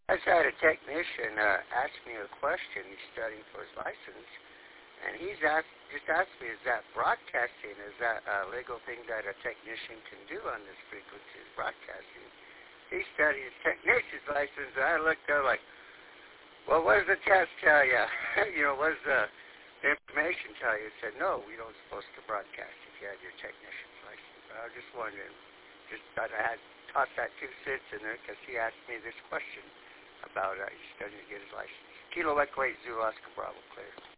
I just had a technician ask me a question. He's studying for his license, and just asked me, is that broadcasting? Is that a legal thing that a technician can do on this frequency, is broadcasting? He studied his technician's license, and I looked up like, well, what does the test tell you? What does the information tell you? It said, no, we don't supposed to broadcast if you have your technician's license. I was just wondering, just thought I had tossed that 2 cents in there because he asked me this question about he's studying to get his license. Kilo Echo 8 Zulu Oscar Bravo, clear.